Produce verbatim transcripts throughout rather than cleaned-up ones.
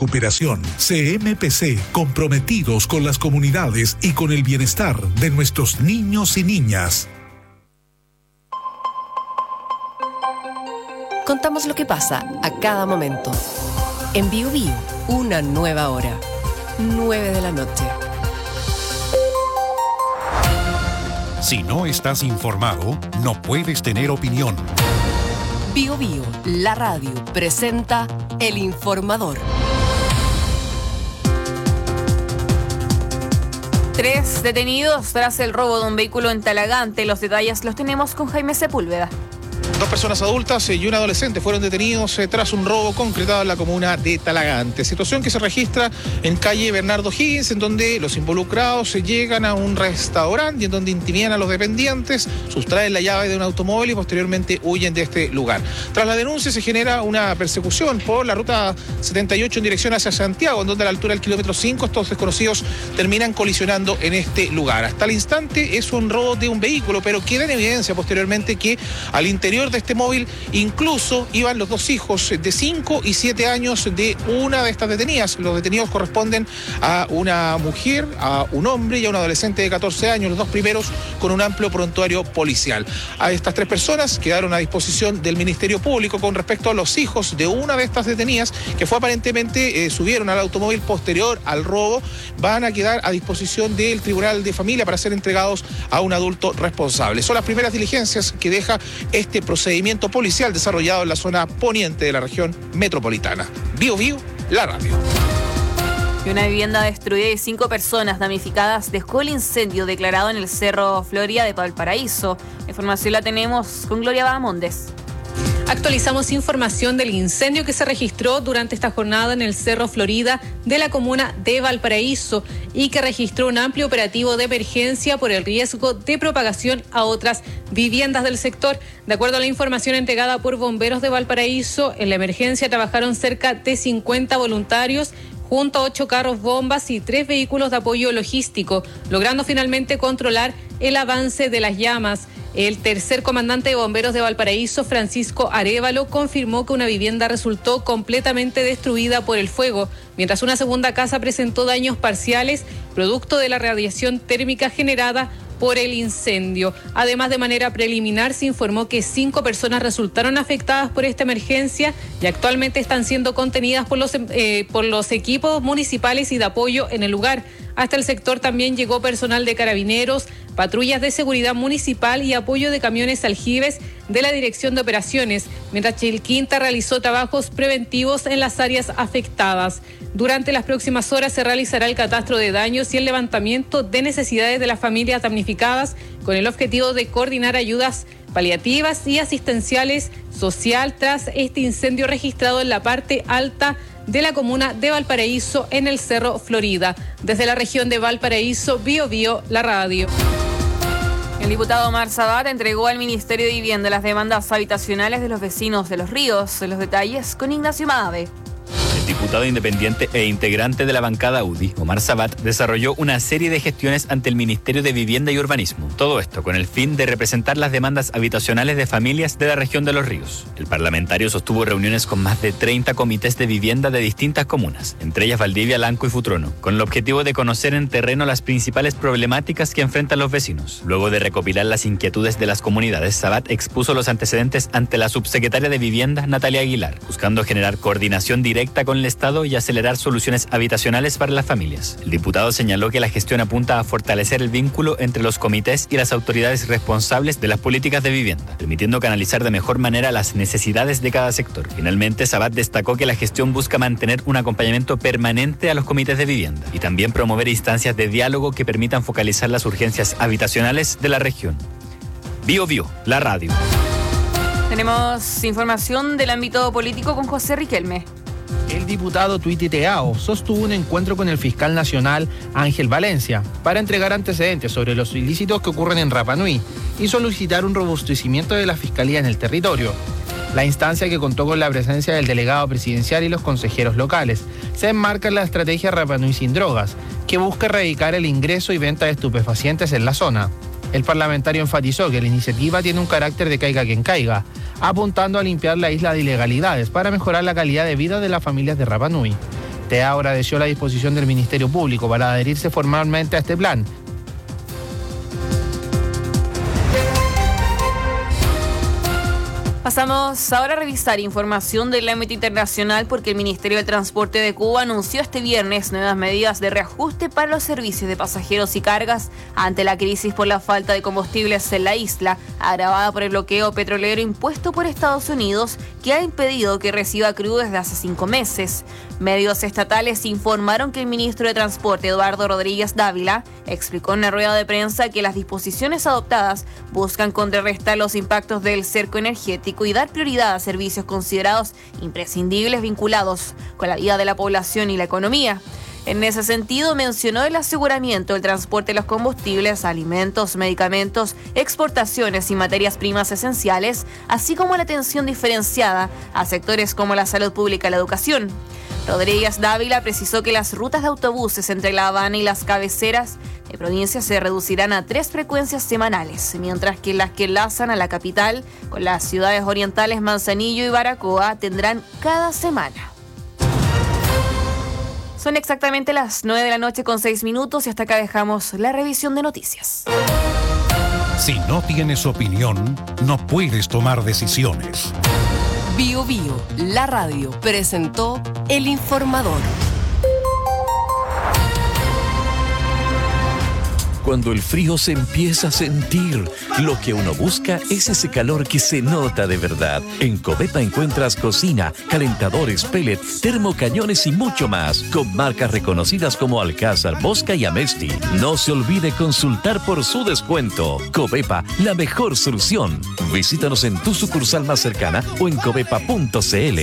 recuperación. C M P C, comprometidos con las comunidades y con el bienestar de nuestros niños y niñas. Contamos lo que pasa a cada momento. En Bio Bio, una nueva hora. nueve de la noche. Si no estás informado, no puedes tener opinión. Bio Bio, la radio, presenta El Informador. Tres detenidos tras el robo de un vehículo en Talagante. Los detalles los tenemos con Jaime Sepúlveda. Dos personas adultas y un adolescente fueron detenidos tras un robo concretado en la comuna de Talagante. Situación que se registra en calle Bernardo Higgins, en donde los involucrados llegan a un restaurante y en donde intimidan a los dependientes, sustraen la llave de un automóvil y posteriormente huyen de este lugar. Tras la denuncia se genera una persecución por la ruta setenta y ocho en dirección hacia Santiago, en donde a la altura del kilómetro cinco estos desconocidos terminan colisionando en este lugar. Hasta el instante es un robo de un vehículo, pero queda en evidencia posteriormente que al interior de este móvil incluso iban los dos hijos de cinco y siete años de una de estas detenidas. Los detenidos corresponden a una mujer, a un hombre y a un adolescente de catorce años, los dos primeros con un amplio prontuario policial. A estas tres personas quedaron a disposición del Ministerio Público. Con respecto a los hijos de una de estas detenidas, que fue aparentemente eh, subieron al automóvil posterior al robo, van a quedar a disposición del Tribunal de Familia para ser entregados a un adulto responsable. Son las primeras diligencias que deja este procedimiento policial desarrollado en la zona poniente de la región metropolitana. Bio Bio, la radio. Y una vivienda destruida y cinco personas damnificadas dejó el incendio declarado en el Cerro Florida de Valparaíso. La información la tenemos con Gloria Bahamondes. Actualizamos información del incendio que se registró durante esta jornada en el Cerro Florida de la comuna de Valparaíso y que registró un amplio operativo de emergencia por el riesgo de propagación a otras viviendas del sector. De acuerdo a la información entregada por bomberos de Valparaíso, en la emergencia trabajaron cerca de cincuenta voluntarios junto a ocho carros bombas y tres vehículos de apoyo logístico, logrando finalmente controlar el avance de las llamas. El tercer comandante de bomberos de Valparaíso, Francisco Arévalo, confirmó que una vivienda resultó completamente destruida por el fuego, mientras una segunda casa presentó daños parciales, producto de la radiación térmica generada por el incendio. Además, de manera preliminar, se informó que cinco personas resultaron afectadas por esta emergencia y actualmente están siendo contenidas por los, eh, por los equipos municipales y de apoyo en el lugar. Hasta el sector también llegó personal de carabineros, patrullas de seguridad municipal y apoyo de camiones aljibes de la Dirección de Operaciones, mientras Chilquinta realizó trabajos preventivos en las áreas afectadas. Durante las próximas horas se realizará el catastro de daños y el levantamiento de necesidades de las familias damnificadas con el objetivo de coordinar ayudas paliativas y asistenciales social tras este incendio registrado en la parte alta de la comuna de Valparaíso en el Cerro Florida. Desde la región de Valparaíso, Bio Bio, la radio. El diputado Omar Sabat entregó al Ministerio de Vivienda las demandas habitacionales de los vecinos de Los Ríos. Los detalles con Ignacio Mave. El diputado independiente e integrante de la bancada U D I, Omar Sabat, desarrolló una serie de gestiones ante el Ministerio de Vivienda y Urbanismo. Todo esto con el fin de representar las demandas habitacionales de familias de la región de Los Ríos. El parlamentario sostuvo reuniones con más de treinta comités de vivienda de distintas comunas, entre ellas Valdivia, Lanco y Futrono, con el objetivo de conocer en terreno las principales problemáticas que enfrentan los vecinos. Luego de recopilar las inquietudes de las comunidades, Sabat expuso los antecedentes ante la subsecretaria de Vivienda, Natalia Aguilar, buscando generar coordinación directa con el Estado y acelerar soluciones habitacionales para las familias. El diputado señaló que la gestión apunta a fortalecer el vínculo entre los comités y las autoridades responsables de las políticas de vivienda, permitiendo canalizar de mejor manera las necesidades de cada sector. Finalmente, Sabat destacó que la gestión busca mantener un acompañamiento permanente a los comités de vivienda y también promover instancias de diálogo que permitan focalizar las urgencias habitacionales de la región. Bio Bio, la radio. Tenemos información del ámbito político con José Riquelme. El diputado tuiteteao sostuvo un encuentro con el fiscal nacional Ángel Valencia para entregar antecedentes sobre los ilícitos que ocurren en Rapa Nui y solicitar un robustecimiento de la fiscalía en el territorio. La instancia, que contó con la presencia del delegado presidencial y los consejeros locales, se enmarca en la estrategia Rapa Nui sin drogas, que busca erradicar el ingreso y venta de estupefacientes en la zona. El parlamentario enfatizó que la iniciativa tiene un carácter de caiga quien caiga, apuntando a limpiar la isla de ilegalidades para mejorar la calidad de vida de las familias de Rapa Nui. T E A agradeció la disposición del Ministerio Público para adherirse formalmente a este plan. Pasamos ahora a revisar información del ámbito internacional porque el Ministerio de Transporte de Cuba anunció este viernes nuevas medidas de reajuste para los servicios de pasajeros y cargas ante la crisis por la falta de combustibles en la isla, agravada por el bloqueo petrolero impuesto por Estados Unidos, que ha impedido que reciba crudo desde hace cinco meses. Medios estatales informaron que el ministro de Transporte, Eduardo Rodríguez Dávila, explicó en una rueda de prensa que las disposiciones adoptadas buscan contrarrestar los impactos del cerco energético y dar prioridad a servicios considerados imprescindibles vinculados con la vida de la población y la economía. En ese sentido, mencionó el aseguramiento del transporte de los combustibles, alimentos, medicamentos, exportaciones y materias primas esenciales, así como la atención diferenciada a sectores como la salud pública y la educación. Rodríguez Dávila precisó que las rutas de autobuses entre La Habana y las cabeceras de provincia se reducirán a tres frecuencias semanales, mientras que las que enlazan a la capital con las ciudades orientales Manzanillo y Baracoa tendrán cada semana. Son exactamente las nueve de la noche con seis minutos y hasta acá dejamos la revisión de noticias. Si no tienes opinión, no puedes tomar decisiones. Bio Bio, la radio, presentó El Informador. Cuando el frío se empieza a sentir, lo que uno busca es ese calor que se nota de verdad. En Covepa encuentras cocina, calentadores, pellet, termocañones y mucho más, con marcas reconocidas como Alcázar, Bosca y Amesti. No se olvide consultar por su descuento. Covepa, la mejor solución. Visítanos en tu sucursal más cercana o en covepa punto cl.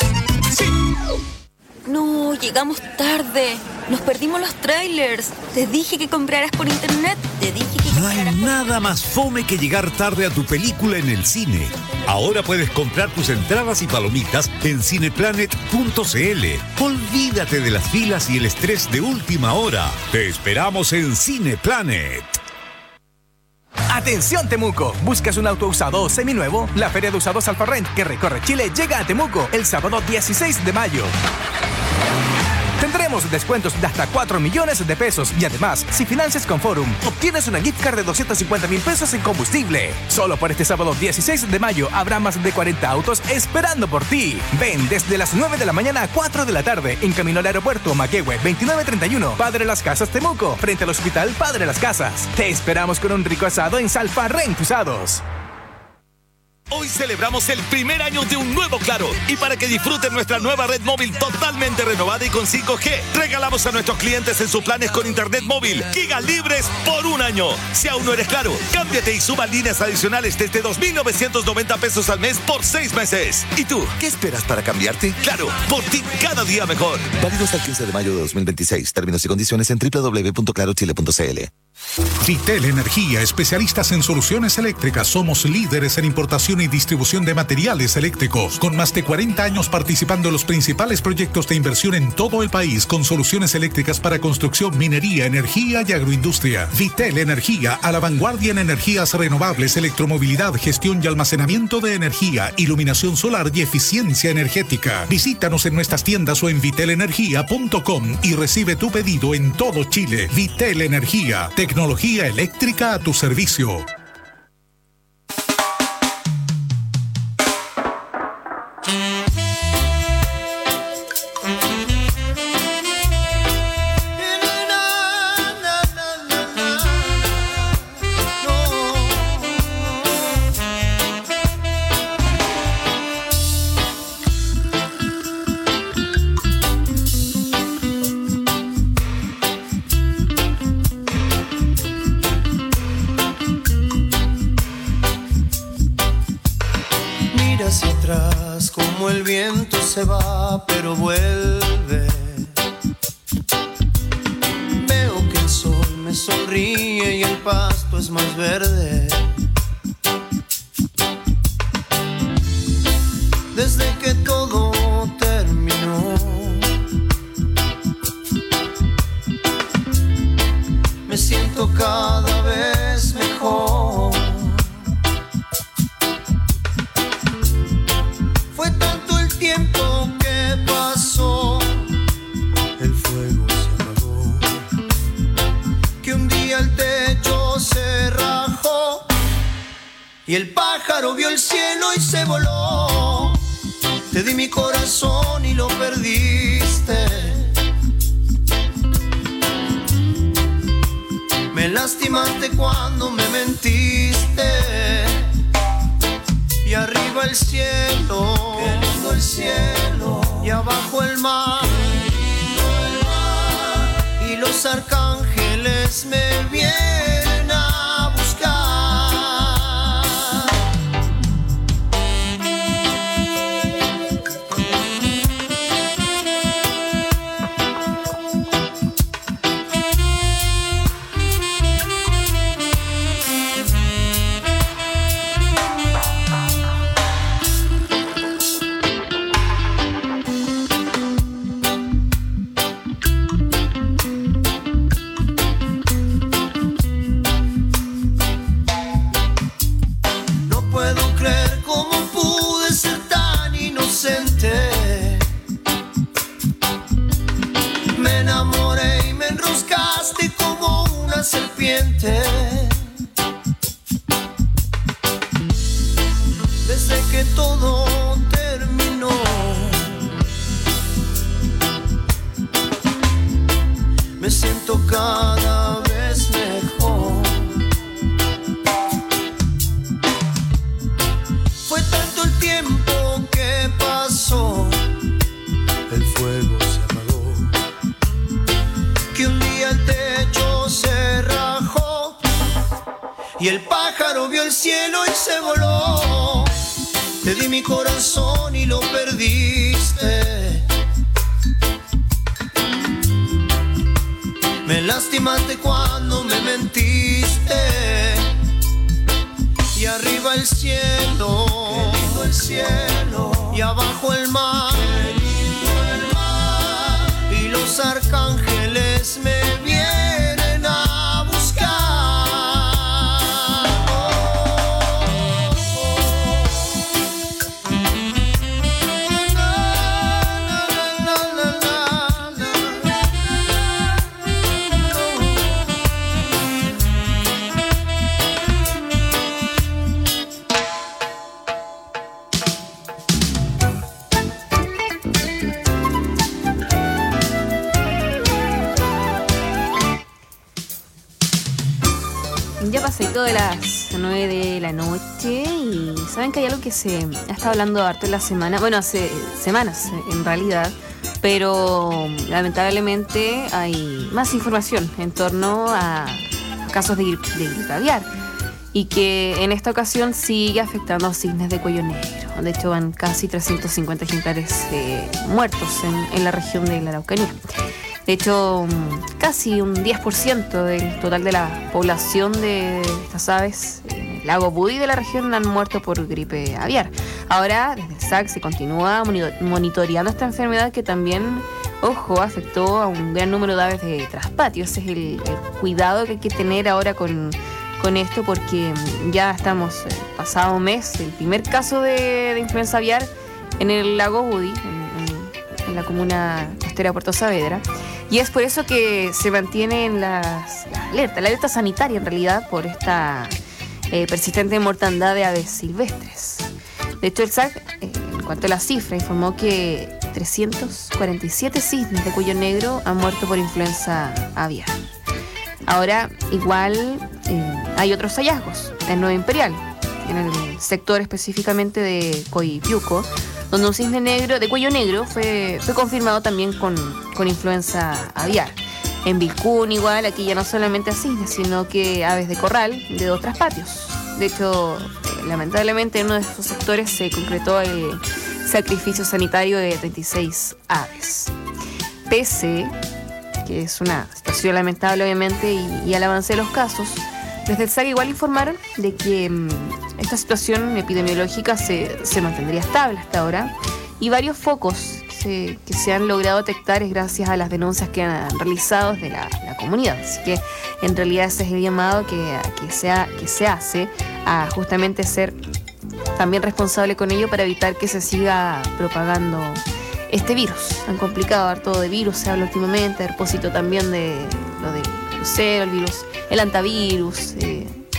No, llegamos tarde. Nos perdimos los trailers. Te dije que compraras por internet. Te dije que No hay nada más fome que llegar tarde a tu película en el cine. Ahora puedes comprar tus entradas y palomitas en cineplanet punto cl. Olvídate de las filas y el estrés de última hora. Te esperamos en Cineplanet. Atención Temuco, ¿buscas un auto usado o seminuevo? La Feria de Usados Alfarrent que recorre Chile llega a Temuco el sábado dieciséis de mayo. Tendremos descuentos de hasta cuatro millones de pesos y además, si financias con Forum, obtienes una gift card de doscientos cincuenta mil pesos en combustible. Solo por este sábado dieciséis de mayo habrá más de cuarenta autos esperando por ti. Ven desde las nueve de la mañana a cuatro de la tarde en camino al aeropuerto Maquehue veintinueve treinta y uno, Padre Las Casas Temuco, frente al Hospital Padre Las Casas. Te esperamos con un rico asado en Salfarrent Usados. Hoy celebramos el primer año de un nuevo Claro y para que disfruten nuestra nueva red móvil totalmente renovada y con cinco G, regalamos a nuestros clientes en sus planes con internet móvil gigas libres por un año. Si aún no eres Claro, cámbiate y suma líneas adicionales desde dos mil novecientos noventa pesos al mes por seis meses. ¿Y tú, qué esperas para cambiarte? Claro, por ti cada día mejor. Válido hasta el quince de mayo de dos mil veintiséis. Términos y condiciones en doble u doble u doble u punto claro chile punto cl. Vitel Energía, especialistas en soluciones eléctricas. Somos líderes en importación y distribución de materiales eléctricos, con más de cuarenta años participando en los principales proyectos de inversión en todo el país, con soluciones eléctricas para construcción, minería, energía y agroindustria. Vitel Energía, a la vanguardia en energías renovables, electromovilidad, gestión y almacenamiento de energía, iluminación solar y eficiencia energética. Visítanos en nuestras tiendas o en vitel energía punto com y recibe tu pedido en todo Chile. Vitel Energía, tecnología eléctrica a tu servicio. Se va, pero vuelve. Veo que el sol me sonríe y el pasto es más verde. Desde que todo terminó, me siento cada vez mejor. Fue tanto el tiempo que pasó y el pájaro vio el cielo y se voló. Te di mi corazón y lo perdiste. Me lastimaste cuando me mentiste. Y arriba el cielo, qué lindo el cielo, y abajo el mar, qué lindo el mar, y los arcángeles me vienen a buscar. Serpiente, desde que todo terminó, me siento cada vez mejor. Fue tanto el tiempo que pasó, el fuego se apagó, que un día el techo se rajó y el pájaro vio el cielo y se voló. Te di mi corazón y lo perdiste. Me lastimaste cuando me mentiste. Y arriba el cielo, qué lindo el cielo, y abajo el mar, qué lindo el mar, y los arcángeles me vienen a buscar. Ya pasadito de las nueve de la noche y saben que hay algo que se ha estado hablando harto en la semana, bueno, hace semanas en realidad, pero lamentablemente hay más información en torno a casos de gripe, de gripe aviar y que en esta ocasión sigue afectando a cisnes de cuello negro. De hecho van casi trescientos cincuenta ejemplares eh, muertos en, en la región de la Araucanía. De hecho, casi un diez por ciento del total de la población de estas aves en el lago Budi de la región han muerto por gripe aviar. Ahora, desde el S A C se continúa monitoreando esta enfermedad que también, ojo, afectó a un gran número de aves de traspatio. Ese es el, el cuidado que hay que tener ahora con, con esto, porque ya estamos eh, pasado un mes, el primer caso de, de influenza aviar en el lago Budi, en, en, en la comuna costera de Puerto Saavedra. Y es por eso que se mantienen las, las alertas, la alerta sanitaria en realidad por esta eh, persistente mortandad de aves silvestres. De hecho, el S A C, eh, en cuanto a la cifra, informó que trescientos cuarenta y siete cisnes de cuello negro han muerto por influenza aviar. Ahora, igual, eh, hay otros hallazgos en Nueva Imperial, en el sector específicamente de Coipiuco, donde un cisne negro de cuello negro fue, fue confirmado también con, con influenza aviar. En Vilcún igual, aquí ya no solamente a cisnes, sino que aves de corral de dos traspatios. De hecho, eh, lamentablemente en uno de esos sectores se concretó el sacrificio sanitario de treinta y seis aves. Pese, que es una situación lamentable obviamente, y, y al avance de los casos, desde el S A C igual informaron de que mmm, esta situación epidemiológica se, se mantendría estable hasta ahora y varios focos se, que se han logrado detectar es gracias a las denuncias que han realizado desde la, la comunidad. Así que en realidad ese es el llamado que, que, sea, que se hace a justamente ser también responsable con ello para evitar que se siga propagando este virus. Han complicado harto de virus, se habla últimamente, a propósito también de lo del crucero, el virus, el antivirus, eh,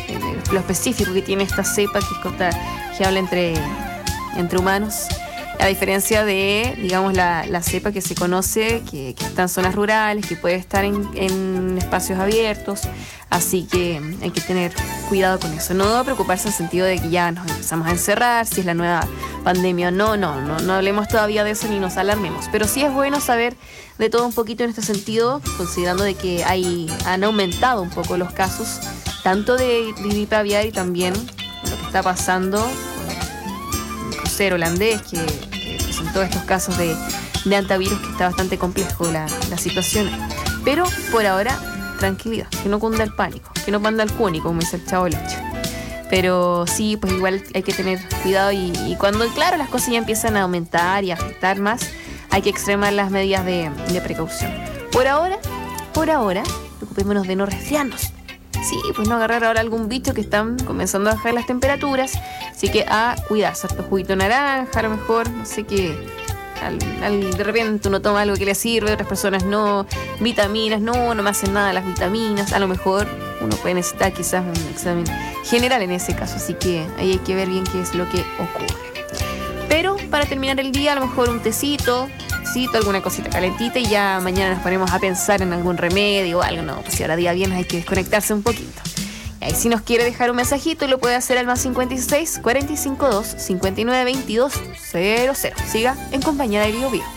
lo específico que tiene esta cepa que es contagiable entre, entre humanos, a diferencia de, digamos, la, la cepa que se conoce, que, que está en zonas rurales, que puede estar en, en espacios abiertos, así que hay que tener cuidado con eso. No preocuparse en el sentido de que ya nos empezamos a encerrar, si es la nueva pandemia o no, no, no, no hablemos todavía de eso ni nos alarmemos, pero sí es bueno saber de todo un poquito en este sentido, considerando de que hay, han aumentado un poco los casos, tanto de gripe aviar y también lo que está pasando con el crucero holandés, que, que presentó estos casos de, de antivirus, que está bastante complejo la, la situación. Pero por ahora, tranquilidad, que no cunda el pánico, que no manda el cúnico, como dice el Chavo del Ocho. Pero sí, pues igual hay que tener cuidado y, y cuando, claro, las cosas ya empiezan a aumentar y a afectar más, hay que extremar las medidas de, de precaución. Por ahora, por ahora, preocupémonos de no resfriarnos. Sí, pues no agarrar ahora algún bicho que están comenzando a bajar las temperaturas. Así que a cuidarse, harto juguito naranja, a lo mejor, no sé qué. Al, al, de repente uno toma algo que le sirve, otras personas no. Vitaminas, no, no me hacen nada las vitaminas. A lo mejor uno puede necesitar quizás un examen general en ese caso. Así que ahí hay que ver bien qué es lo que ocurre. Pero para terminar el día, a lo mejor un tecito, tecito, alguna cosita calentita y ya mañana nos ponemos a pensar en algún remedio o algo. No, pues si ahora día viernes hay que desconectarse un poquito. Y ahí si nos quiere dejar un mensajito lo puede hacer al más cincuenta y seis, cuarenta y cinco dos, cincuenta y nueve, veintidós, cero cero. Siga en compañía de Bio Bio.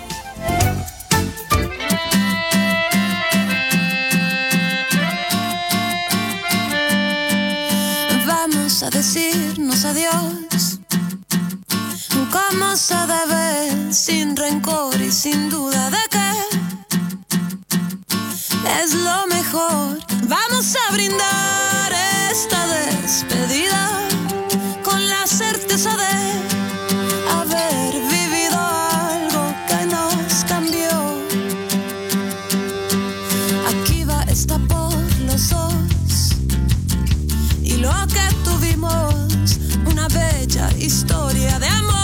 Vamos a decirnos adiós, como se debe, sin rencor y sin duda de que es lo mejor. Vamos a brindar esta despedida con la certeza de haber vivido algo que nos cambió. Aquí va esta por los dos y lo que tuvimos, una bella historia de amor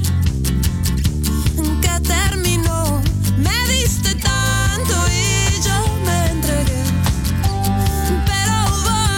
que terminó. Me diste tanto y yo me entregué, pero hubo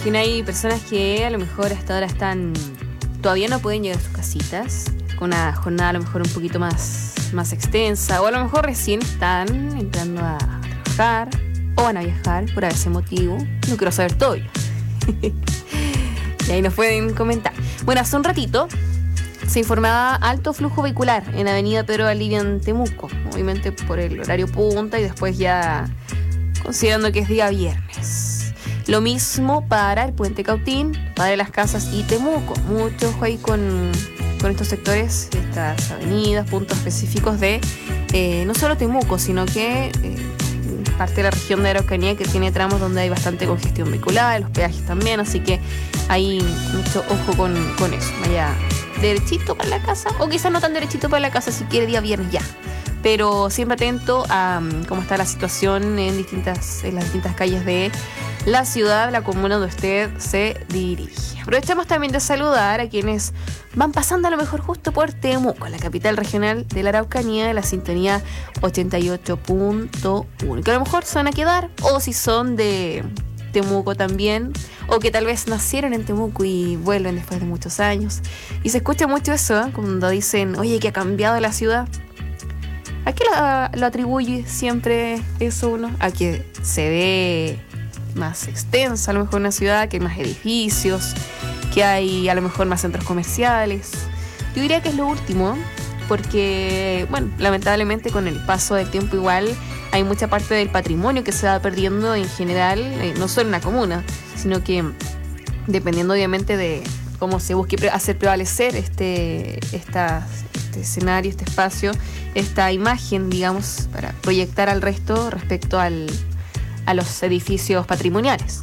imagino hay personas que a lo mejor hasta ahora están, todavía no pueden llegar a sus casitas, con una jornada a lo mejor un poquito más, más extensa, o a lo mejor recién están entrando a trabajar, o van a viajar por ese motivo. No quiero saber todo yo. Y ahí nos pueden comentar. Bueno, hace un ratito se informaba alto flujo vehicular en Avenida Pedro Valdivia en Temuco, obviamente por el horario punta y después ya considerando que es día viernes. Lo mismo para el Puente Cautín, Padre Las Casas y Temuco. Mucho ojo ahí con, con estos sectores, estas avenidas, puntos específicos de eh, no solo Temuco, sino que eh, parte de la región de Araucanía que tiene tramos donde hay bastante congestión vehicular, los peajes también, así que hay mucho ojo con, con eso. Vaya derechito para la casa, o quizás no tan derechito para la casa si quiere día viernes ya, pero siempre atento a um, cómo está la situación en distintas en las distintas calles de la ciudad, la comuna donde usted se dirige. Aprovechamos también de saludar a quienes van pasando a lo mejor justo por Temuco, la capital regional de la Araucanía, de la sintonía ochenta y ocho punto uno, que a lo mejor se van a quedar, o si son de Temuco también, o que tal vez nacieron en Temuco y vuelven después de muchos años. Y se escucha mucho eso, ¿eh? Cuando dicen, oye, que ha cambiado la ciudad. ¿A qué lo, lo atribuye siempre eso uno? A que se ve más extensa a lo mejor una ciudad, que hay más edificios, que hay a lo mejor más centros comerciales. Yo diría que es lo último, porque, bueno, lamentablemente con el paso del tiempo igual hay mucha parte del patrimonio que se va perdiendo en general, eh, no solo en la comuna, sino que dependiendo obviamente de cómo se busque pre- hacer prevalecer este, esta, este escenario, este espacio, esta imagen, digamos, para proyectar al resto respecto al, a los edificios patrimoniales.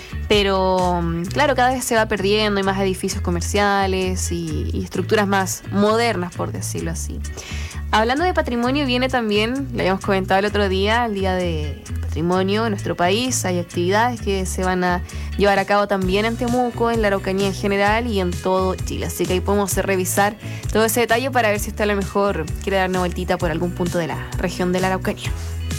Pero claro, cada vez se va perdiendo, hay más edificios comerciales y, y estructuras más modernas, por decirlo así. Hablando de patrimonio, viene también, lo habíamos comentado el otro día, el Día de Patrimonio en nuestro país. Hay actividades que se van a llevar a cabo también en Temuco, en la Araucanía en general y en todo Chile. Así que ahí podemos revisar todo ese detalle para ver si usted a lo mejor quiere dar una vueltita por algún punto de la región de la Araucanía.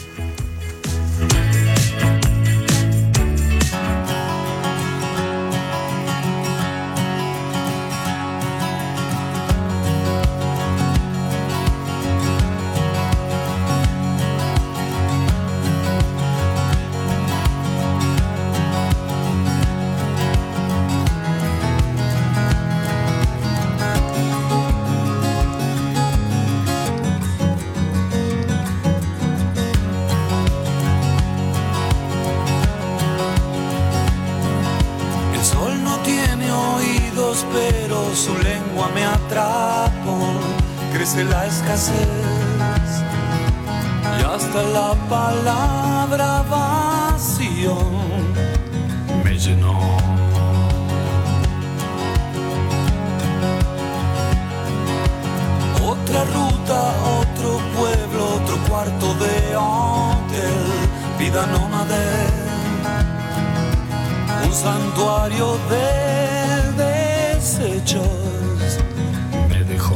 La escasez y hasta la palabra vacío me llenó. Otra ruta, otro pueblo, otro cuarto de hotel, vida nómade, un santuario de desechos me dejó.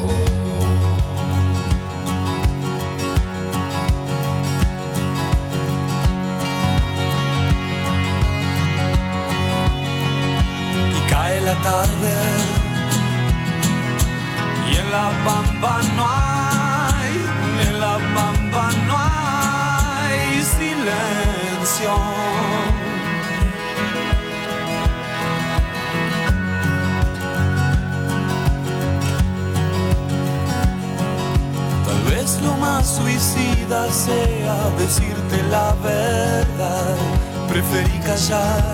La tarde y en la Bamba no hay, en la Bamba no hay silencio. Tal vez lo más suicida sea decirte la verdad, preferí callar.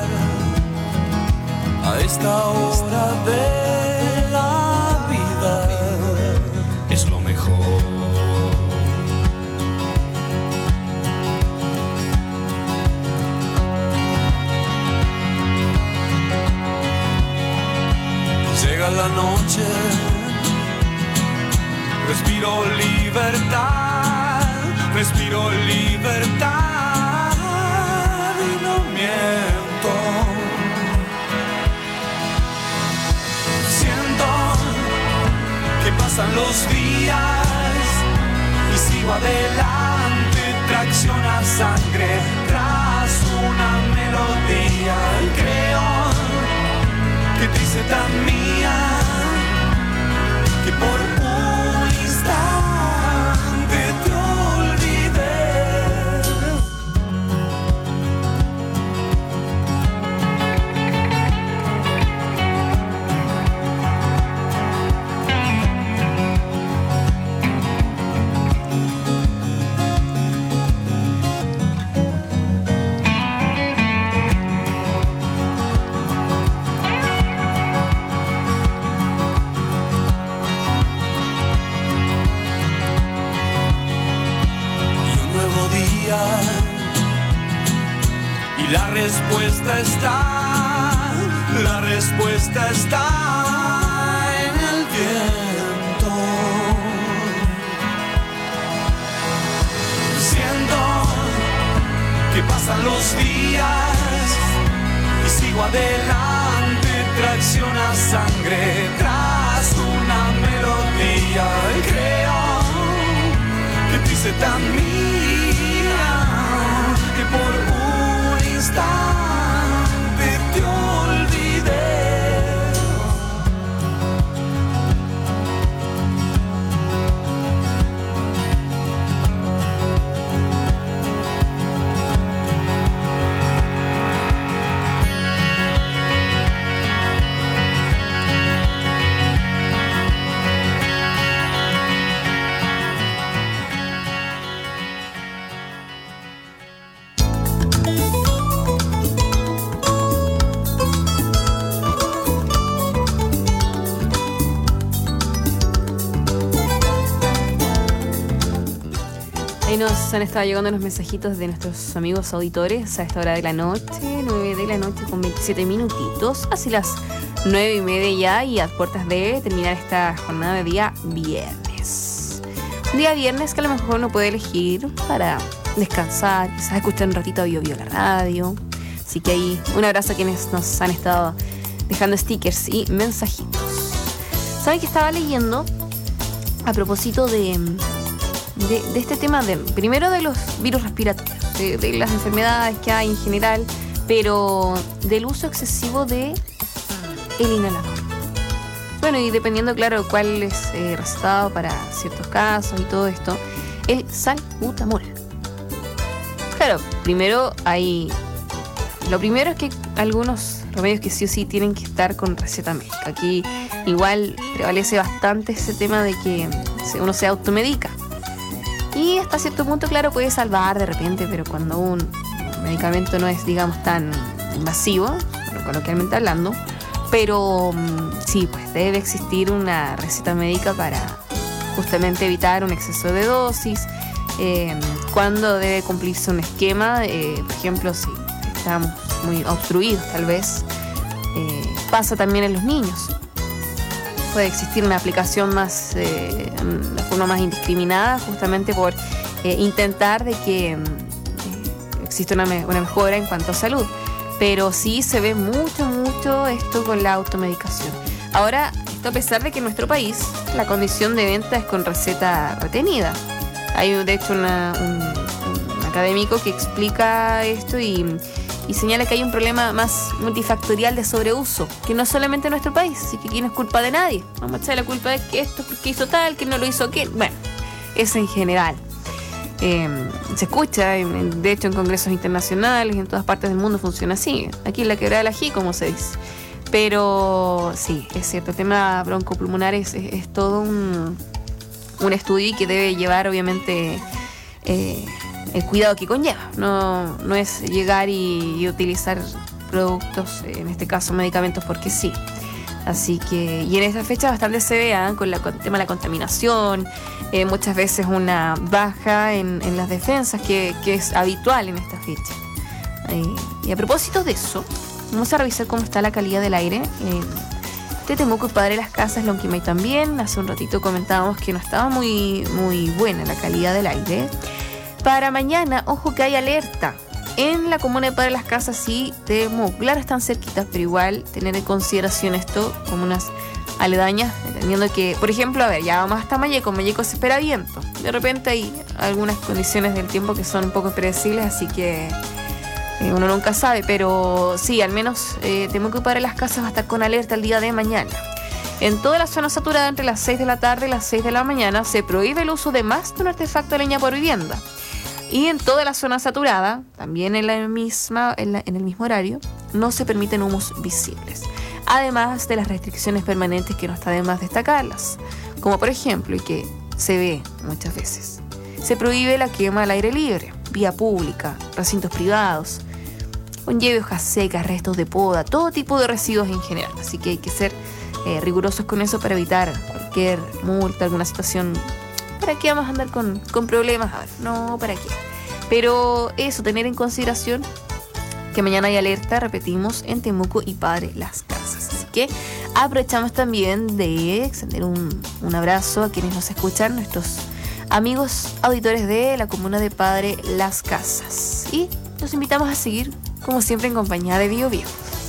A esta hora de la vida es lo mejor. Llega la noche, respiro libertad, respiro libertad y no miento. Pasan los días y sigo adelante, tracciona sangre tras una melodía. Y creo respuesta está, la respuesta está en el viento. Siento que pasan los días y sigo adelante, tracciona sangre tras una melodía. Y creo que te hice tan mía que por un instante te olvidé. Ahí nos han estado llegando los mensajitos de nuestros amigos auditores a esta hora de la noche, nueve de la noche con veintisiete minutitos, así las nueve y media ya, y a puertas de terminar esta jornada de día viernes. Un día viernes que a lo mejor uno puede elegir para descansar, quizás escuchar un ratito a Bio Bio la radio. Así que ahí un abrazo a quienes nos han estado dejando stickers y mensajitos. ¿Saben que estaba leyendo a propósito de... De, de este tema, de primero de los virus respiratorios, de, de las enfermedades que hay en general, pero del uso excesivo de el inhalador? Bueno, y dependiendo, claro, cuál es eh, recetado para ciertos casos y todo esto, el salbutamol. Claro, primero hay... Lo primero es que algunos remedios que sí o sí tienen que estar con receta médica. Aquí igual prevalece bastante ese tema de que uno se automedica. Y hasta cierto punto, claro, puede salvar de repente, pero cuando un medicamento no es, digamos, tan invasivo, coloquialmente hablando, pero sí, pues debe existir una receta médica para justamente evitar un exceso de dosis, eh, cuando debe cumplirse un esquema, eh, por ejemplo, si estamos muy obstruidos tal vez, eh, pasa también en los niños. Puede existir una aplicación más, eh, de forma más indiscriminada, justamente por eh, intentar de que eh, exista una, me- una mejora en cuanto a salud. Pero sí se ve mucho, mucho esto con la automedicación. Ahora, esto a pesar de que en nuestro país la condición de venta es con receta retenida. Hay de hecho una, un, un académico que explica esto y... y señala que hay un problema más multifactorial de sobreuso, que no solamente en nuestro país, así que aquí no es culpa de nadie. Vamos a echar la culpa de que esto, que hizo tal, que no lo hizo aquel. Bueno, eso en general. Eh, se escucha, de hecho, en congresos internacionales, en todas partes del mundo funciona así. Aquí en la quebrada del ají, como se dice. Pero sí, es cierto, el tema broncopulmonar es, es, es todo un, un estudio y que debe llevar, obviamente, eh, el cuidado que conlleva. No, no es llegar y, y utilizar productos, en este caso medicamentos, porque sí. Así que, y en esta fecha bastante se ve ¿eh? con, la, con el tema de la contaminación, eh, muchas veces una baja en, en las defensas que, que es habitual en esta fecha. Eh, y a propósito de eso, vamos a revisar cómo está la calidad del aire. Eh, Te Temuco y Padre Las Casas, Lonquimay también. Hace un ratito comentábamos que no estaba muy, muy buena la calidad del aire. Para mañana, ojo que hay alerta. En la comuna de Padre Las Casas sí, Temuco, claro, están cerquitas, pero igual tener en consideración esto como unas aledañas, entendiendo que, por ejemplo, a ver, ya vamos hasta Malleco, Malleco se espera viento. De repente hay algunas condiciones del tiempo que son un poco impredecibles, así que eh, uno nunca sabe, pero sí, al menos eh, Temuco y Padre Las Casas va a estar con alerta el día de mañana. En toda la zona saturada entre las seis de la tarde y las seis de la mañana se prohíbe el uso de más de un artefacto de leña por vivienda. Y en toda la zona saturada, también en, la misma, en, la, en el mismo horario, no se permiten humos visibles. Además de las restricciones permanentes que no está de más destacarlas, como por ejemplo, y que se ve muchas veces, se prohíbe la quema al aire libre, vía pública, recintos privados, conlleve hojas secas, restos de poda, todo tipo de residuos en general. Así que hay que ser eh, rigurosos con eso para evitar cualquier multa, alguna situación. ¿Para qué vamos a andar con, con problemas? A ver, no, ¿para qué? Pero eso, tener en consideración que mañana hay alerta, repetimos, en Temuco y Padre Las Casas. Así que aprovechamos también de extender un, un abrazo a quienes nos escuchan, nuestros amigos auditores de la comuna de Padre Las Casas. Y los invitamos a seguir, como siempre, en compañía de Bio Bio.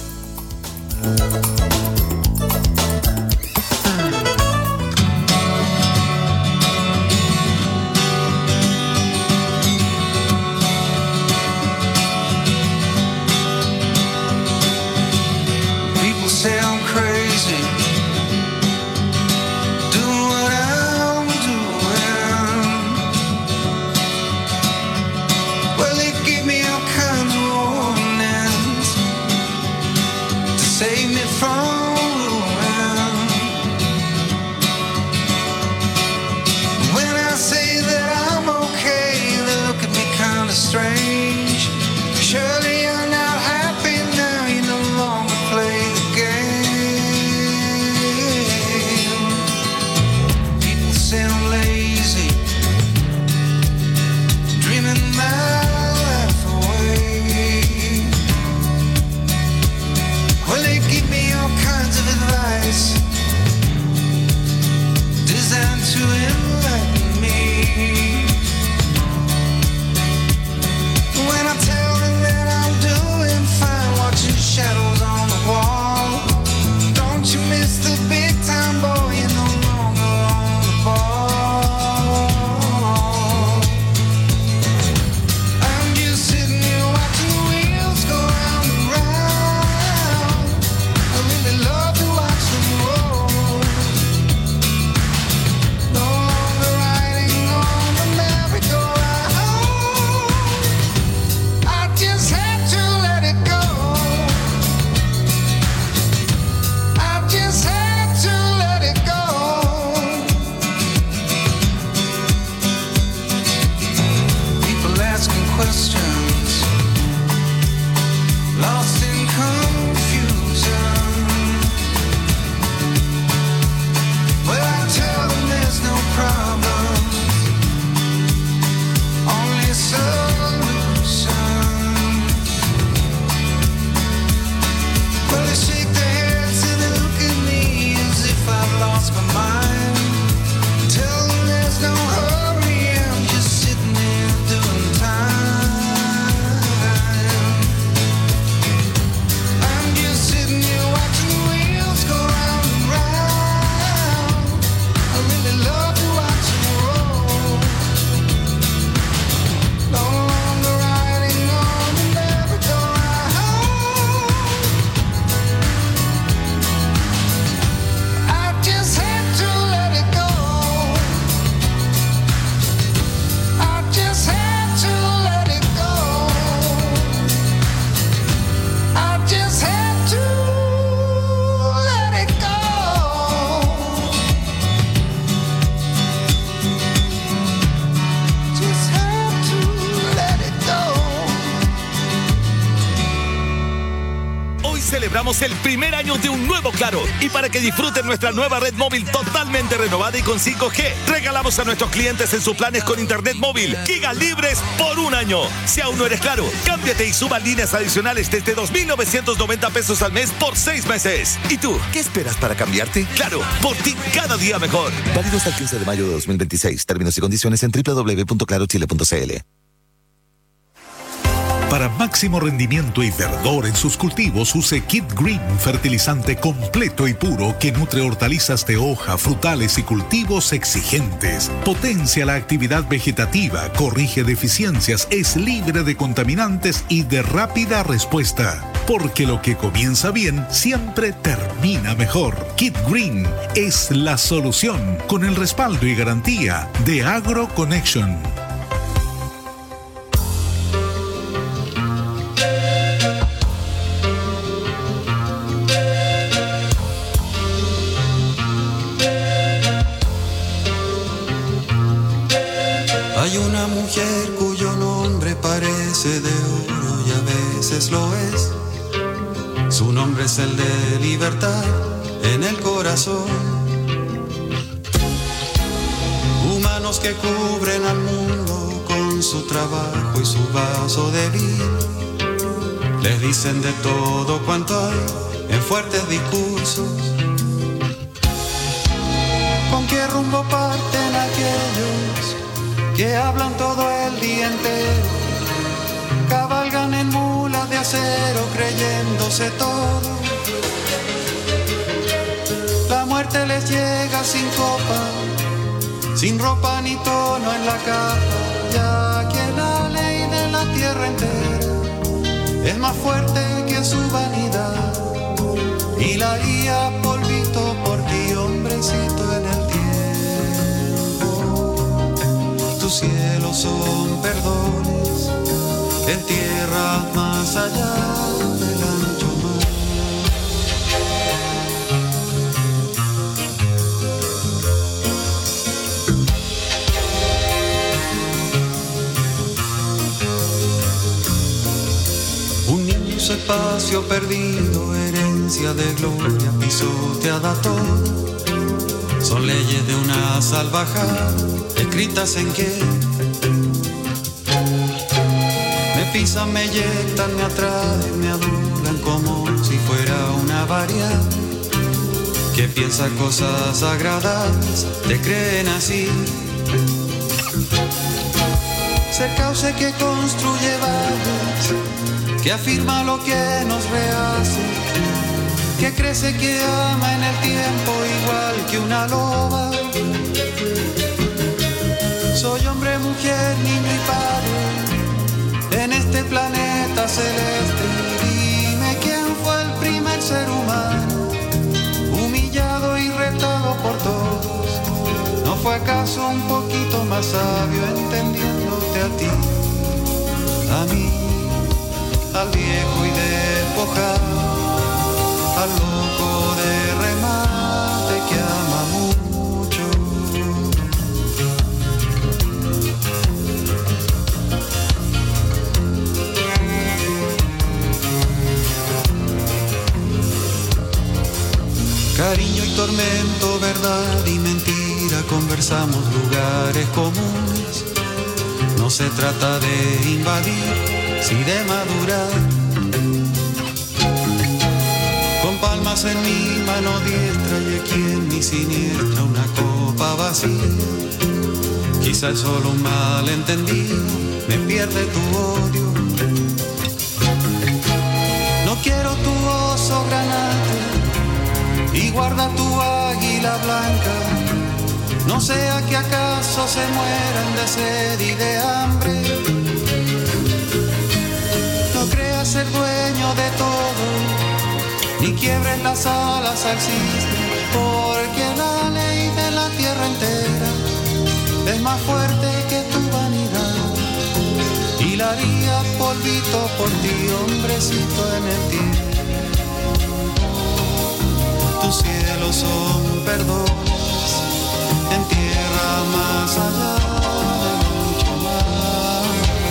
Celebramos el primer año de un nuevo Claro. Y para que disfruten nuestra nueva red móvil totalmente renovada y con cinco G, regalamos a nuestros clientes en sus planes con internet móvil gigas libres por un año. Si aún no eres Claro, cámbiate y suba líneas adicionales desde dos mil novecientos noventa pesos al mes por seis meses. ¿Y tú, qué esperas para cambiarte? Claro, por ti cada día mejor. Válido hasta el quince de mayo de dos mil veintiséis. Términos y condiciones en doble u doble u doble u punto claro chile punto c l. Para máximo rendimiento y verdor en sus cultivos, use Kid Green, fertilizante completo y puro que nutre hortalizas de hoja, frutales y cultivos exigentes. Potencia la actividad vegetativa, corrige deficiencias, es libre de contaminantes y de rápida respuesta. Porque lo que comienza bien siempre termina mejor. Kid Green es la solución, con el respaldo y garantía de Agro Connection. Hay una mujer cuyo nombre parece de oro y a veces lo es. Su nombre es el de libertad en el corazón. Humanos que cubren al mundo con su trabajo y su vaso de vino. Les dicen de todo cuanto hay en fuertes discursos. ¿Con qué rumbo parten aquellos que hablan todo el día entero? Cabalgan en mulas de acero creyéndose todo. La muerte les llega sin copa, sin ropa ni tono en la capa, ya que la ley de la tierra entera es más fuerte que su vanidad y la haría polvito por ti, hombrecito, en el tiempo. Tus cielos son perdones en tierra más allá del ancho mar. Un niño, su espacio perdido, herencia de gloria pisoteada toda. Son leyes de una salvajada escritas en que me pisan, me eyectan, me atraen, me adulan como si fuera una variable que piensa cosas sagradas, te creen así. Se cauce que construye valles, que afirma lo que nos rehace, que crece, que ama en el tiempo igual que una loba. Soy hombre, mujer, niño y padre en este planeta celeste. Dime quién fue el primer ser humano, humillado y retado por todos. ¿No fue acaso un poquito más sabio entendiéndote a ti, a mí, al viejo y despojado, al loco de remate que ama mucho? Cariño y tormento, verdad y mentira, conversamos lugares comunes. No se trata de invadir, si de madurar. Con palmas en mi mano diestra y aquí en mi siniestra una copa vacía. Quizá es solo un malentendido, me pierde tu odio. No quiero tu oso granate y guarda tu águila blanca, no sea que acaso se mueran de sed y de hambre. No creas ser dueño de todo, ni quiebres las alas al cisne, porque la ley de la tierra entera es más fuerte que tu vanidad y la haría polvito por ti, hombrecito, en el tiempo. Tus cielos son perdones en tierra más allá del ancho mar.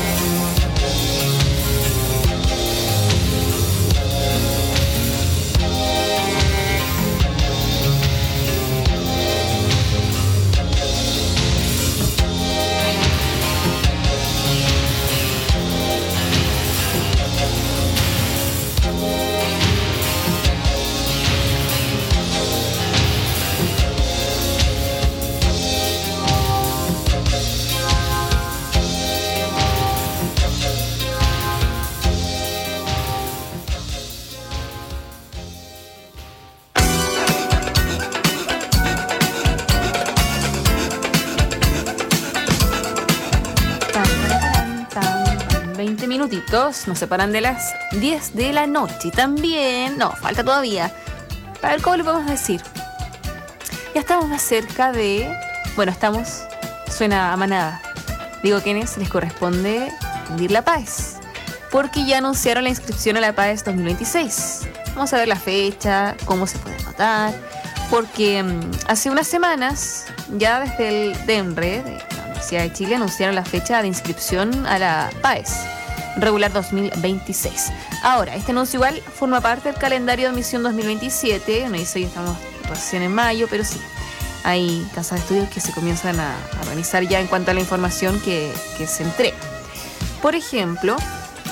minutitos nos separan de las diez de la noche. Y también, no, falta todavía. A ver, ¿cómo le podemos decir? Ya estamos más cerca de... Bueno, estamos... Suena a manada. Digo, ¿quiénes les corresponde rendir la P A E S? Porque ya anunciaron la inscripción a la P A E S dos mil veintiséis. Vamos a ver la fecha, cómo se puede anotar. Porque um, hace unas semanas, ya desde el DENRE, de la Universidad de Chile, anunciaron la fecha de inscripción a la P A E S regular dos mil veintiséis. Ahora, este anuncio igual forma parte del calendario de admisión dos mil veintisiete. Uno dice que estamos recién en mayo, pero sí, hay casas de estudios que se comienzan a, a organizar ya en cuanto a la información que, que se entrega. Por ejemplo,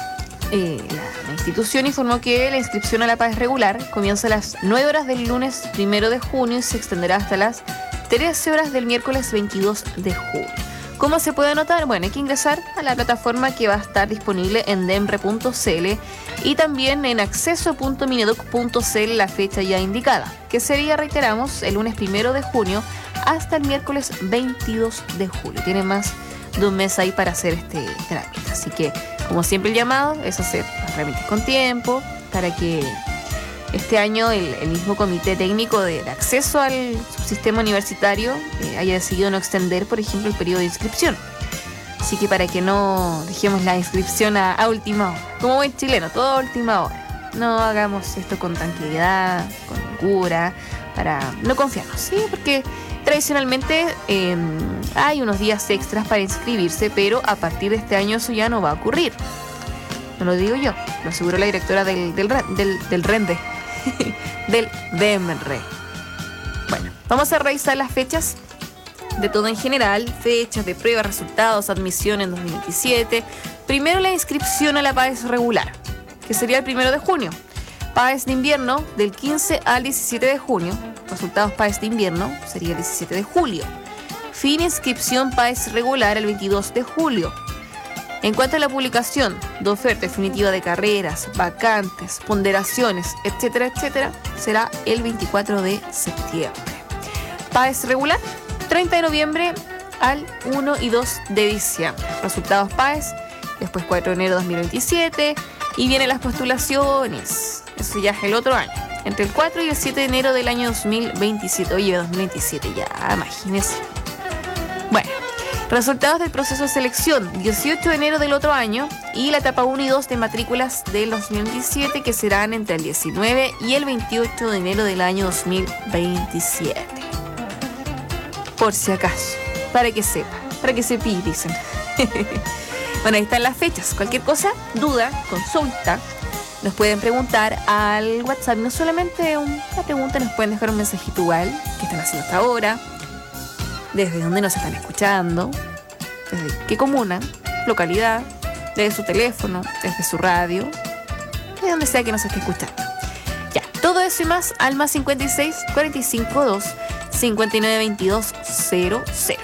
eh, la, la institución informó que la inscripción a la PAES regular comienza a las nueve horas del lunes primero de junio y se extenderá hasta las trece horas del miércoles veintidós de julio. ¿Cómo se puede anotar? Bueno, hay que ingresar a la plataforma que va a estar disponible en demre punto c l y también en acceso punto mineduc punto c l la fecha ya indicada, que sería, reiteramos, el lunes primero de junio hasta el miércoles veintidós de julio. Tiene más de un mes ahí para hacer este trámite. Así que, como siempre, el llamado es hacer los trámites con tiempo para que este año el, el mismo comité técnico de, de acceso al subsistema universitario eh, haya decidido no extender, por ejemplo, el periodo de inscripción. Así que para que no dejemos la inscripción a, a última hora, como buen chileno, todo a última hora. No hagamos esto con tranquilidad, con holgura, para no confiarnos, ¿sí? Porque tradicionalmente eh, hay unos días extras para inscribirse, pero a partir de este año eso ya no va a ocurrir. No lo digo yo, lo aseguró la directora del, del, del, del RENDE, del DEMRE. Bueno, vamos a revisar las fechas de todo en general, fechas de prueba, resultados, admisión en dos mil veintisiete. Primero la inscripción a la PAES regular, que sería el primero de junio. PAES de invierno del quince al diecisiete de junio. Resultados PAES de invierno sería el diecisiete de julio. Fin inscripción PAES regular el veintidós de julio. En cuanto a la publicación de oferta definitiva de carreras, vacantes, ponderaciones, etcétera, etcétera, será el veinticuatro de septiembre. PAES regular, treinta de noviembre al uno y dos de diciembre. Resultados PAES, después cuatro de enero de dos mil veintisiete, y vienen las postulaciones. Eso ya es el otro año. Entre el cuatro y el siete de enero del año dos mil veintisiete. Oye, dos mil veintisiete ya, imagínense. Bueno, resultados del proceso de selección, dieciocho de enero del otro año, y la etapa uno y dos de matrículas del dos mil veintisiete, que serán entre el diecinueve y el veintiocho de enero del año dos mil veintisiete. Por si acaso, para que sepa, para que se pille, dicen. Bueno, ahí están las fechas. Cualquier cosa, duda, consulta, nos pueden preguntar al WhatsApp. No solamente una pregunta, nos pueden dejar un mensajito igual, que están haciendo hasta ahora, desde dónde nos están escuchando, desde qué comuna, localidad, desde su teléfono, desde su radio, de donde sea que nos esté escuchando. Ya, todo eso y más al más cincuenta y seis, cuarenta y cinco, dos, cincuenta y nueve, veintidós, cero cero.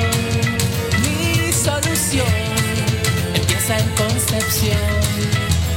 Empieza en Concepción.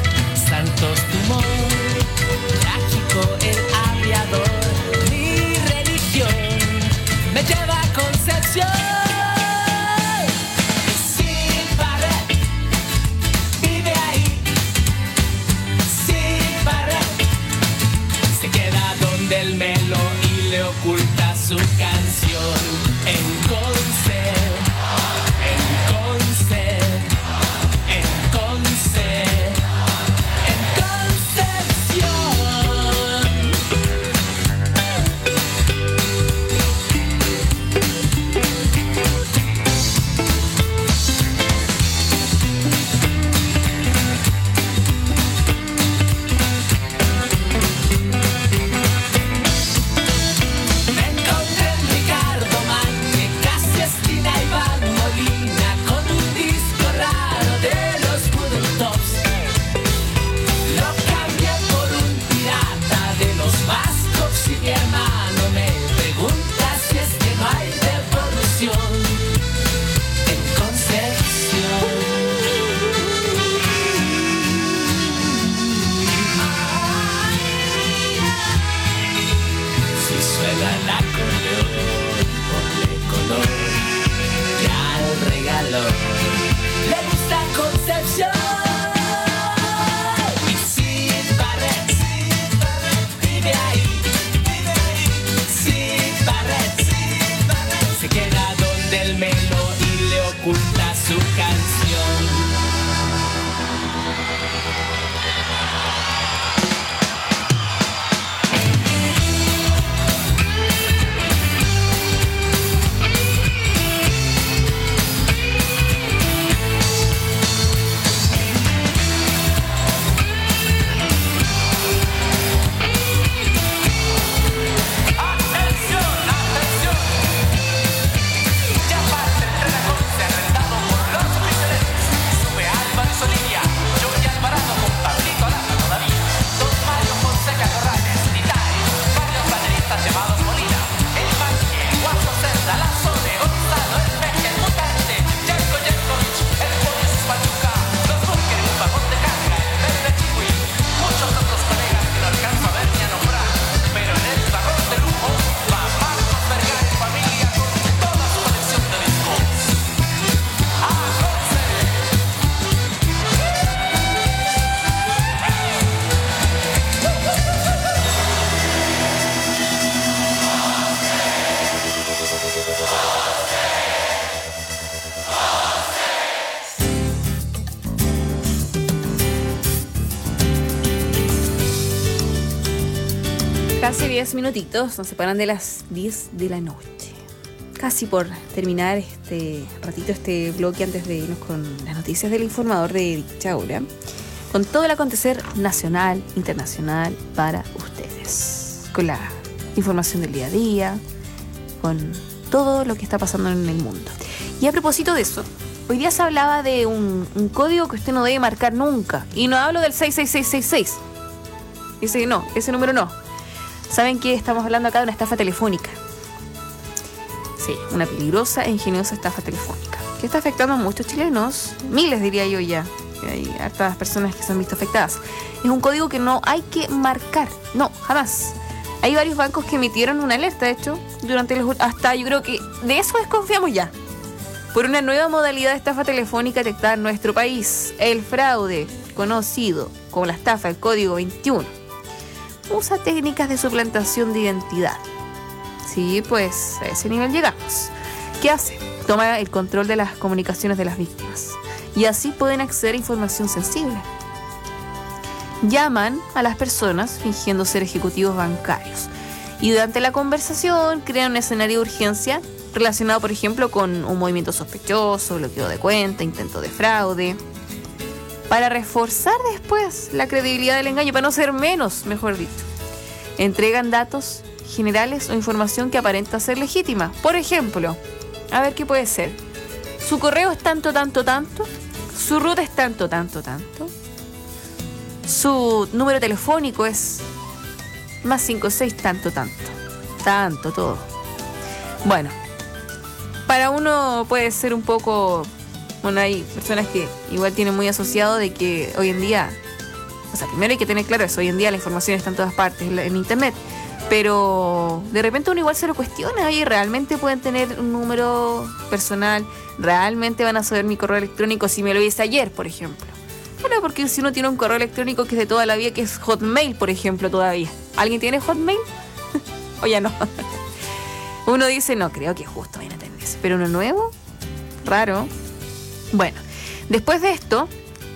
Casi diez minutitos, nos separan de las diez de la noche. Casi por terminar este ratito, este bloque antes de irnos con las noticias del informador de dicha hora. Con todo el acontecer nacional, internacional para ustedes. Con la información del día a día, con todo lo que está pasando en el mundo. Y a propósito de eso, hoy día se hablaba de un, un código que usted no debe marcar nunca. Y no hablo del seis seis seis seis seis. Ese no, ese número no. ¿Saben que estamos hablando acá de una estafa telefónica? Sí, una peligrosa e ingeniosa estafa telefónica que está afectando a muchos chilenos, miles diría yo ya. Hay hartas personas que se han visto afectadas. Es un código que no hay que marcar, no, jamás. Hay varios bancos que emitieron una alerta, de hecho, durante los, hasta yo creo que de eso desconfiamos ya. Por una nueva modalidad de estafa telefónica detectada en nuestro país, el fraude, conocido como la estafa del código veintiuno, usa técnicas de suplantación de identidad. Sí, pues a ese nivel llegamos. ¿Qué hace? Toma el control de las comunicaciones de las víctimas y así pueden acceder a información sensible. Llaman a las personas fingiendo ser ejecutivos bancarios y durante la conversación crean un escenario de urgencia relacionado, por ejemplo, con un movimiento sospechoso, bloqueo de cuenta, intento de fraude, para reforzar después la credibilidad del engaño, para no ser menos, mejor dicho. Entregan datos generales o información que aparenta ser legítima. Por ejemplo, a ver qué puede ser. Su correo es tanto, tanto, tanto. Su ruta es tanto, tanto, tanto. Su número telefónico es más cinco seis tanto, tanto. Tanto, todo. Bueno, para uno puede ser un poco... Bueno, hay personas que igual tienen muy asociado de que hoy en día... O sea, primero hay que tener claro eso. Hoy en día la información está en todas partes, en internet. Pero de repente uno igual se lo cuestiona. Oye, ¿realmente pueden tener un número personal? ¿Realmente van a saber mi correo electrónico si me lo hice ayer, por ejemplo? Bueno, porque si uno tiene un correo electrónico que es de toda la vida, que es Hotmail, por ejemplo, todavía. ¿Alguien tiene Hotmail? O ya no. Uno dice, no, creo que justo vayan a tener eso. Pero uno nuevo, raro. Bueno, después de esto,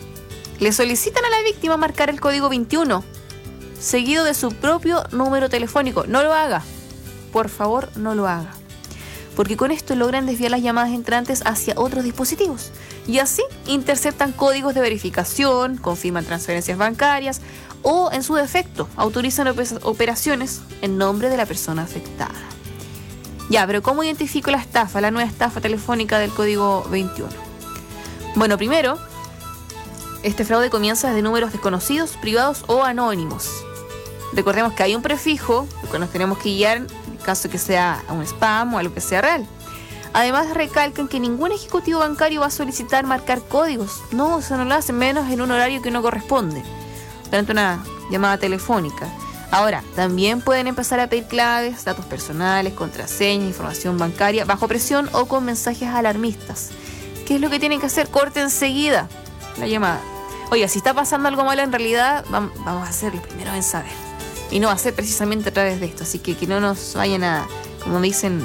le solicitan a la víctima marcar el código veintiuno, seguido de su propio número telefónico. No lo haga. Por favor, no lo haga. Porque con esto logran desviar las llamadas entrantes hacia otros dispositivos. Y así interceptan códigos de verificación, confirman transferencias bancarias o, en su defecto, autorizan operaciones en nombre de la persona afectada. Ya, pero ¿cómo identifico la estafa, la nueva estafa telefónica del código veintiuno? Bueno, primero, este fraude comienza desde números desconocidos, privados o anónimos. Recordemos que hay un prefijo que nos tenemos que guiar en caso que sea un spam o algo que sea real. Además, recalcan que ningún ejecutivo bancario va a solicitar marcar códigos. No, eso no lo hacen, menos en un horario que no corresponde, durante una llamada telefónica. Ahora, también pueden empezar a pedir claves, datos personales, contraseñas, información bancaria, bajo presión o con mensajes alarmistas. ¿Qué es lo que tienen que hacer? Corte enseguida la llamada. Oiga, si está pasando algo malo en realidad, vamos a ser los primeros en saber. Y no va a ser precisamente a través de esto. Así que que no nos vayan a, como dicen,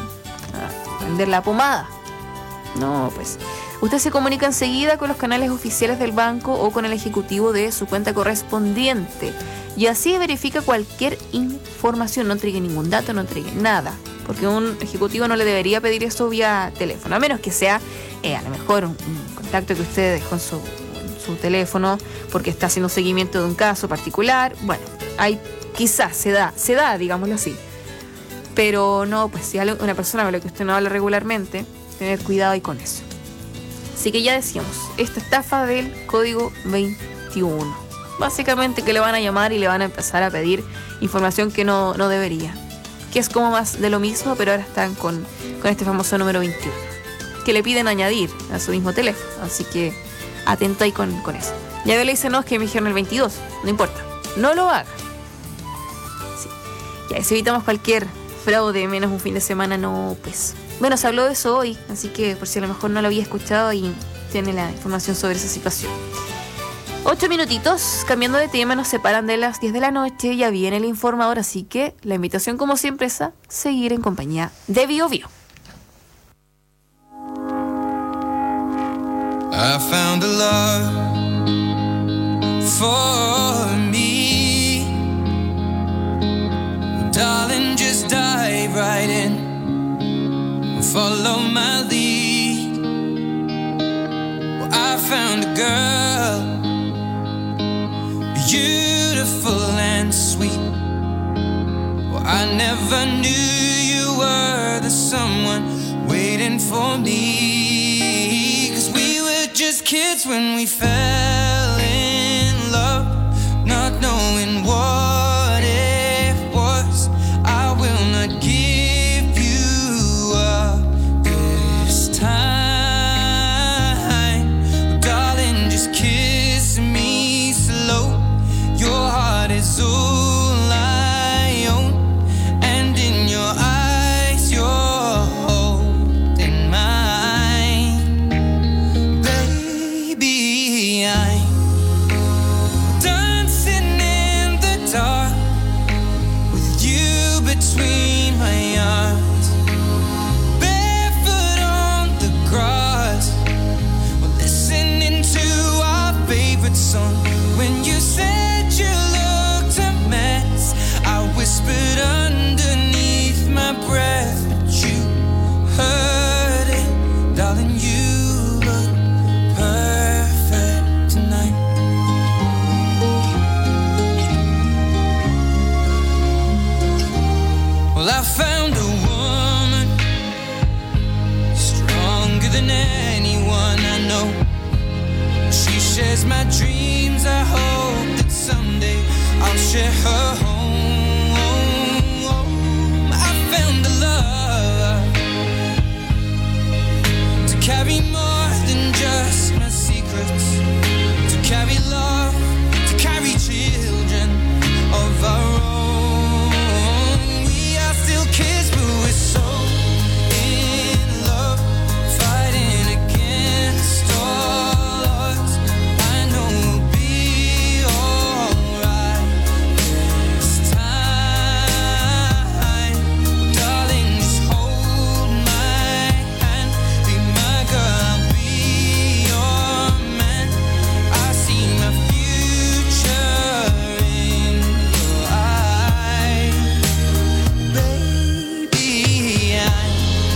a vender la pomada. No, pues. Usted se comunica enseguida con los canales oficiales del banco o con el ejecutivo de su cuenta correspondiente. Y así verifica cualquier información. No entregue ningún dato, no entregue nada. Porque un ejecutivo no le debería pedir eso vía teléfono. A menos que sea, eh, a lo mejor, un, un contacto que usted dejó en su, en su teléfono porque está haciendo seguimiento de un caso particular. Bueno, hay... Quizás se da, se da, digámoslo así. Pero no, pues si una persona con la que usted no habla regularmente, tener cuidado ahí con eso. Así que ya decíamos, esta estafa del código veintiuno. Básicamente que le van a llamar y le van a empezar a pedir información que no, no debería. Que es como más de lo mismo, pero ahora están con, con este famoso número veintiuno. Que le piden añadir a su mismo teléfono. Así que atento ahí con, con eso. Ya le dicen, no, es que me dijeron el veintidós. No importa, no lo haga. Ya, si evitamos cualquier fraude, menos un fin de semana, no, pues... Bueno, se habló de eso hoy, así que por si a lo mejor no lo había escuchado y tiene la información sobre esa situación. Ocho minutitos, cambiando de tema, nos separan de las diez de la noche, ya viene el informador, así que la invitación como siempre es a seguir en compañía de Bio Bio. I found a love for me. follow my lead. Well, I found a girl, beautiful and sweet. Well, I never knew you were the someone waiting for me. 'Cause we were just kids when we fell in love, not knowing what it was. I will not give you up this time. Darling, just kiss me slow. Your heart is all I own, and in your eyes you're holding mine. Baby, I'm dancing in the dark with you between my arms, barefoot on the grass, listening to our favorite song. When you said you looked a mess, I whispered underneath my breath, but you heard it, darling. You look perfect tonight. Well, I found a woman stronger than anyone I know. She shares my dreams. I hope that someday I'll share her home. I found a love to carry more than just my secrets, to carry love, to carry children of our own. We are still kids, but we're so in love, fighting against all odds. I know we'll be alright this time. Darling, just hold my hand, be my girl, I'll be your man. I see my future in your eyes. Baby, I'm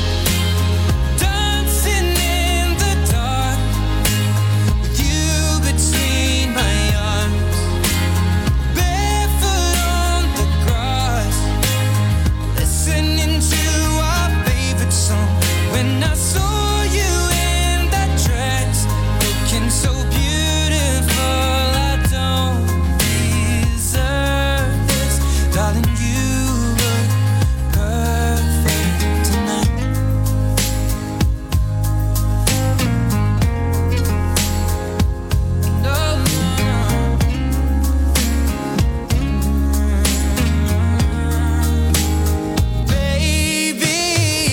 dancing in the dark with you between my arms, barefoot on the grass, listening to our favorite song. When I saw you in that dress, looking so beautiful, I don't deserve this. Darling, you look perfect tonight. No, baby,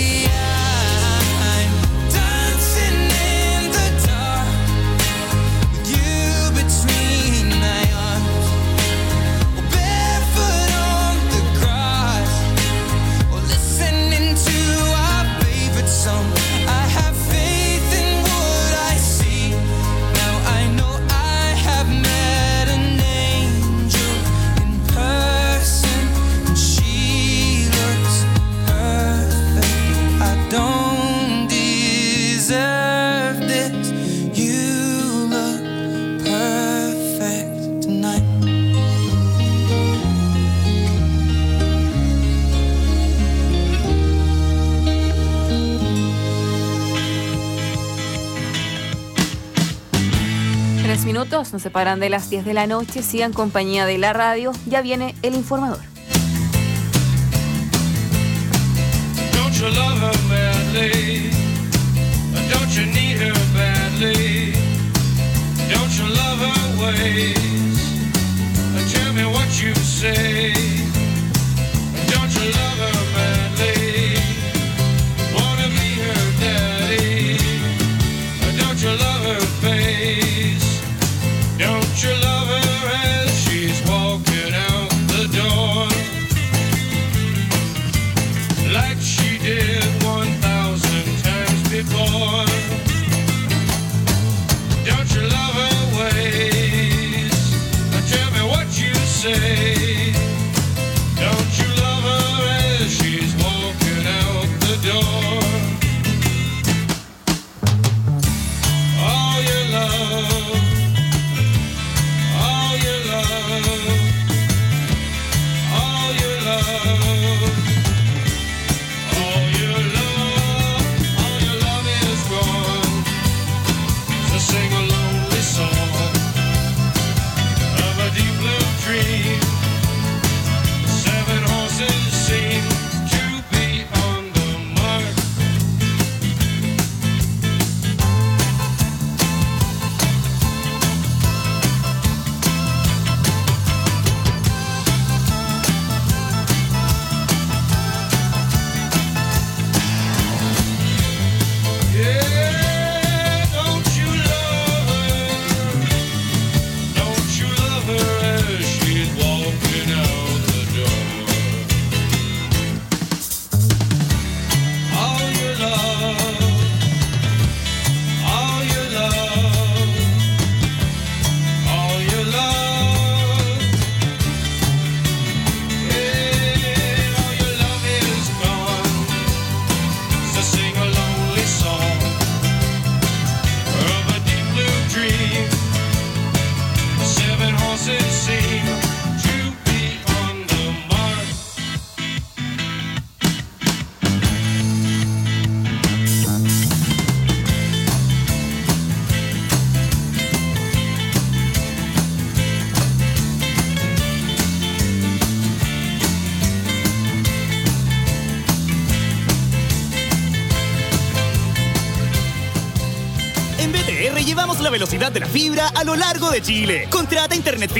I'm dancing in the dark with you between my arms, barefoot on the grass, or listening to our favorite song. I have faith in what I see. Now I know I have met an angel in person, and she looks perfect. I don't deserve this. You look perfect tonight. Tres minutos nos separan de las diez de la noche. Sigan compañía de la radio. Ya viene el informador. Don't you love her madly? Don't you need her badly? Don't you love her ways? Tell me what you say. Don't you love her madly? Wanna be her daddy? Don't you love her face? Don't you love her as she's walking out the door? Like she did one thousand times before. Don't you love her ways? Tell me what you say. Don't you love her as she's walking out the door? B T R llevamos la velocidad de la fibra a lo largo de Chile. Contrata internet